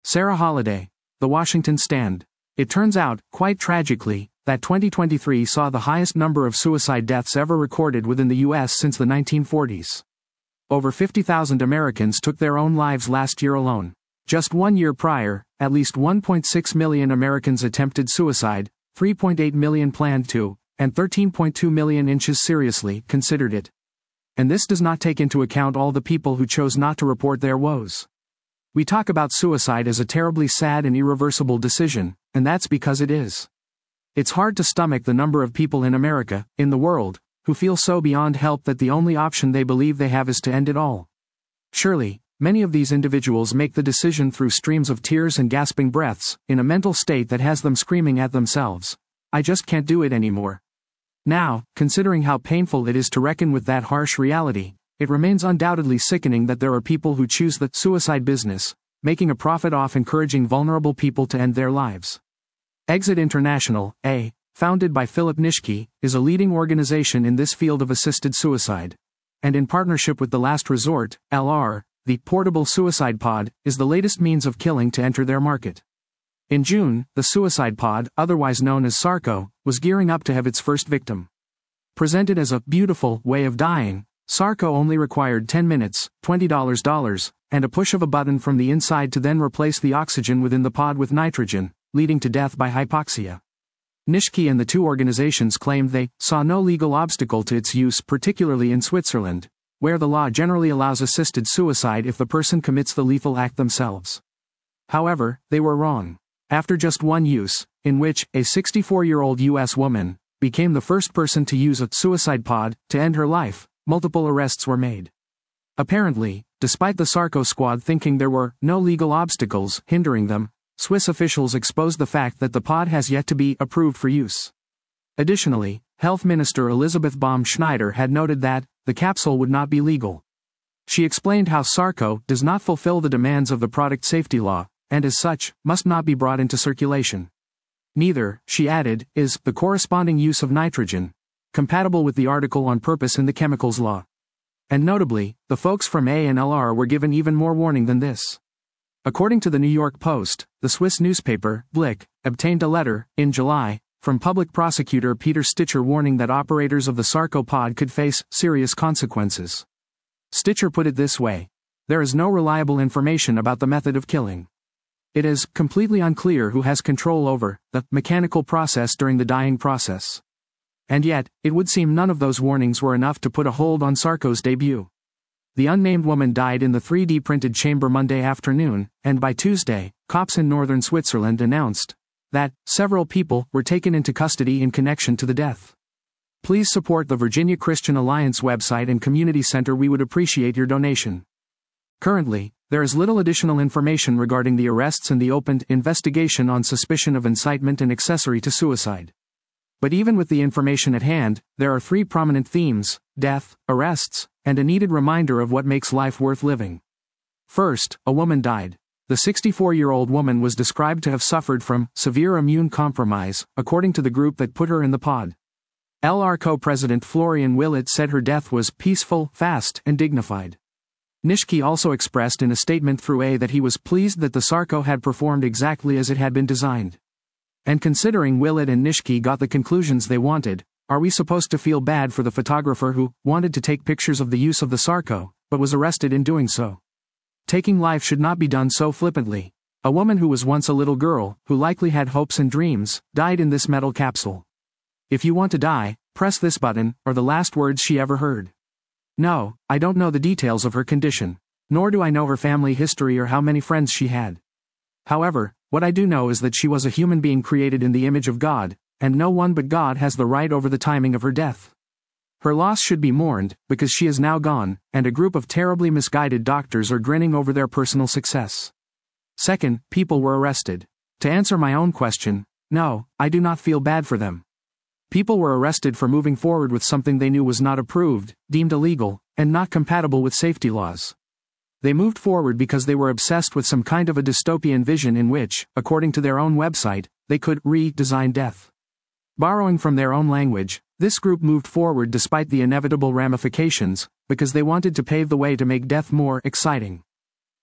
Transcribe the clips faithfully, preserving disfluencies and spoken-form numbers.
Sarah Holiday, The Washington Stand. It turns out, quite tragically, that twenty twenty-three saw the highest number of suicide deaths ever recorded within the U S since the nineteen forties. Over fifty thousand Americans took their own lives last year alone. Just one year prior, at least one point six million Americans attempted suicide, three point eight million planned to, and thirteen point two million inches seriously considered it. And this does not take into account all the people who chose not to report their woes. We talk about suicide as a terribly sad and irreversible decision, and that's because it is. It's hard to stomach the number of people in America, in the world, who feel so beyond help that the only option they believe they have is to end it all. Surely, many of these individuals make the decision through streams of tears and gasping breaths, in a mental state that has them screaming at themselves, "I just can't do it anymore." Now, considering how painful it is to reckon with that harsh reality, it remains undoubtedly sickening that there are people who choose the suicide business, making a profit off encouraging vulnerable people to end their lives. Exit International, A, founded by Philip Nishke, is a leading organization in this field of assisted suicide. And in partnership with The Last Resort, L R, the portable suicide pod, is the latest means of killing to enter their market. In June, the suicide pod, otherwise known as Sarco, was gearing up to have its first victim. Presented as a beautiful way of dying, Sarco only required ten minutes, twenty dollars, and a push of a button from the inside to then replace the oxygen within the pod with nitrogen, leading to death by hypoxia. Nishke and the two organizations claimed they saw no legal obstacle to its use, particularly in Switzerland, where the law generally allows assisted suicide if the person commits the lethal act themselves. However, they were wrong. After just one use, in which a sixty-four-year-old U S woman became the first person to use a suicide pod to end her life, multiple arrests were made. Apparently, despite the Sarco squad thinking there were no legal obstacles hindering them, Swiss officials exposed the fact that the pod has yet to be approved for use. Additionally, Health Minister Elisabeth Baum-Schneider had noted that the capsule would not be legal. She explained how Sarco does not fulfill the demands of the product safety law, and as such, must not be brought into circulation. Neither, she added, is the corresponding use of nitrogen compatible with the article on purpose in the chemicals law. And notably, the folks from A and L R were given even more warning than this. According to the New York Post, the Swiss newspaper, Blick, obtained a letter, in July, from public prosecutor Peter Stitcher warning that operators of the Sarco pod could face serious consequences. Stitcher put it this way: "There is no reliable information about the method of killing. It is completely unclear who has control over the mechanical process during the dying process." And yet, it would seem none of those warnings were enough to put a hold on Sarco's debut. The unnamed woman died in the three D printed chamber Monday afternoon, and by Tuesday, cops in northern Switzerland announced that several people were taken into custody in connection to the death. Please support the Virginia Christian Alliance website and community center. We would appreciate your donation. Currently, there is little additional information regarding the arrests and the opened investigation on suspicion of incitement and accessory to suicide. But even with the information at hand, there are three prominent themes: death, arrests, and a needed reminder of what makes life worth living. First, a woman died. The sixty-four-year-old woman was described to have suffered from severe immune compromise, according to the group that put her in the pod. L R co-president Florian Willett said her death was peaceful, fast, and dignified. Nishke also expressed in a statement through A that he was pleased that the Sarco had performed exactly as it had been designed. And considering Willett and Nishke got the conclusions they wanted, are we supposed to feel bad for the photographer who wanted to take pictures of the use of the Sarco, but was arrested in doing so? Taking life should not be done so flippantly. A woman who was once a little girl, who likely had hopes and dreams, died in this metal capsule. If you want to die, press this button, or the last words she ever heard. No, I don't know the details of her condition, nor do I know her family history or how many friends she had. However, what I do know is that she was a human being created in the image of God, and no one but God has the right over the timing of her death. Her loss should be mourned, because she is now gone, and a group of terribly misguided doctors are grinning over their personal success. Second, people were arrested. To answer my own question, no, I do not feel bad for them. People were arrested for moving forward with something they knew was not approved, deemed illegal, and not compatible with safety laws. They moved forward because they were obsessed with some kind of a dystopian vision in which, according to their own website, they could re-design death. Borrowing from their own language, this group moved forward despite the inevitable ramifications, because they wanted to pave the way to make death more exciting.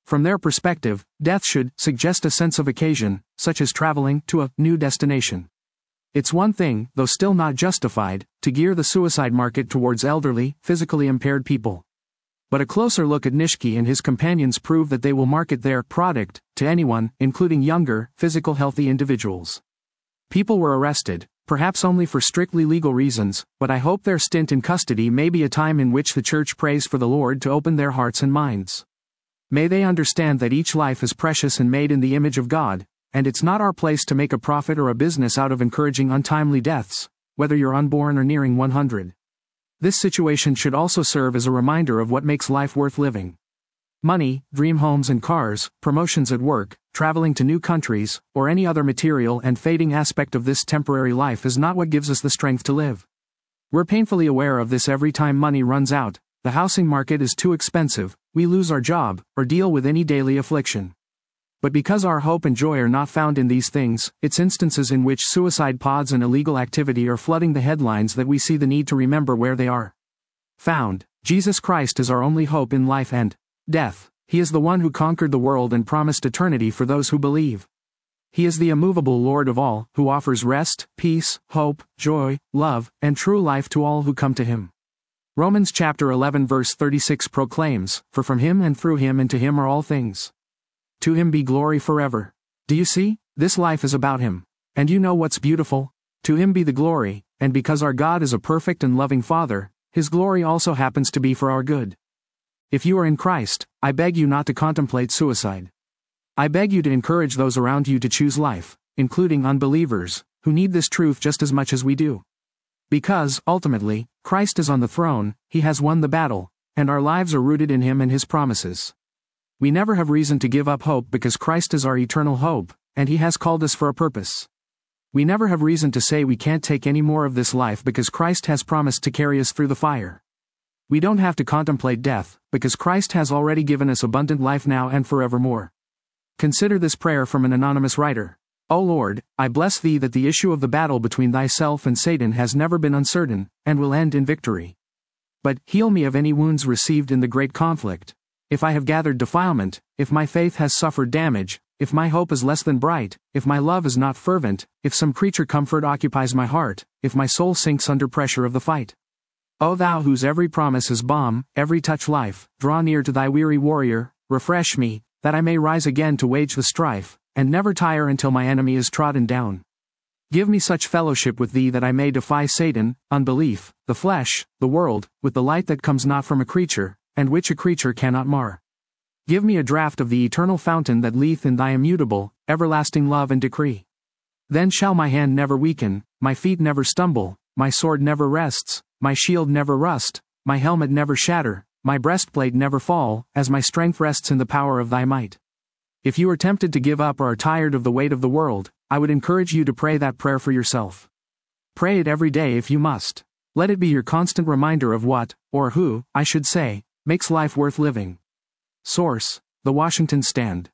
From their perspective, death should suggest a sense of occasion, such as traveling to a new destination. It's one thing, though still not justified, to gear the suicide market towards elderly, physically impaired people. But a closer look at Nishiki and his companions prove that they will market their product to anyone, including younger, physical healthy individuals. People were arrested, perhaps only for strictly legal reasons, but I hope their stint in custody may be a time in which the church prays for the Lord to open their hearts and minds. May they understand that each life is precious and made in the image of God, and it's not our place to make a profit or a business out of encouraging untimely deaths, whether you're unborn or nearing one hundred. This situation should also serve as a reminder of what makes life worth living. Money, dream homes and cars, promotions at work, traveling to new countries, or any other material and fading aspect of this temporary life is not what gives us the strength to live. We're painfully aware of this every time money runs out, the housing market is too expensive, we lose our job, or deal with any daily affliction. But because our hope and joy are not found in these things, it's instances in which suicide pods and illegal activity are flooding the headlines that we see the need to remember where they are found. Jesus Christ is our only hope in life and death. He is the one who conquered the world and promised eternity for those who believe. He is the immovable Lord of all, who offers rest, peace, hope, joy, love, and true life to all who come to Him. Romans chapter eleven verse thirty-six proclaims, "For from Him and through Him and to Him are all things. To Him be glory forever." Do you see? This life is about Him. And you know what's beautiful? To Him be the glory, and because our God is a perfect and loving Father, His glory also happens to be for our good. If you are in Christ, I beg you not to contemplate suicide. I beg you to encourage those around you to choose life, including unbelievers, who need this truth just as much as we do. Because, ultimately, Christ is on the throne, He has won the battle, and our lives are rooted in Him and His promises. We never have reason to give up hope because Christ is our eternal hope, and He has called us for a purpose. We never have reason to say we can't take any more of this life because Christ has promised to carry us through the fire. We don't have to contemplate death, because Christ has already given us abundant life now and forevermore. Consider this prayer from an anonymous writer. O Lord, I bless Thee that the issue of the battle between Thyself and Satan has never been uncertain, and will end in victory. But heal me of any wounds received in the great conflict. If I have gathered defilement, if my faith has suffered damage, if my hope is less than bright, if my love is not fervent, if some creature comfort occupies my heart, if my soul sinks under pressure of the fight. O Thou whose every promise is balm, every touch life, draw near to Thy weary warrior, refresh me, that I may rise again to wage the strife, and never tire until my enemy is trodden down. Give me such fellowship with Thee that I may defy Satan, unbelief, the flesh, the world, with the light that comes not from a creature, and which a creature cannot mar. Give me a draught of the eternal fountain that leeth in Thy immutable, everlasting love and decree. Then shall my hand never weaken, my feet never stumble, my sword never rests, my shield never rust, my helmet never shatter, my breastplate never fall, as my strength rests in the power of Thy might. If you are tempted to give up or are tired of the weight of the world, I would encourage you to pray that prayer for yourself. Pray it every day if you must. Let it be your constant reminder of what, or who, I should say, makes life worth living. Source: The Washington Stand.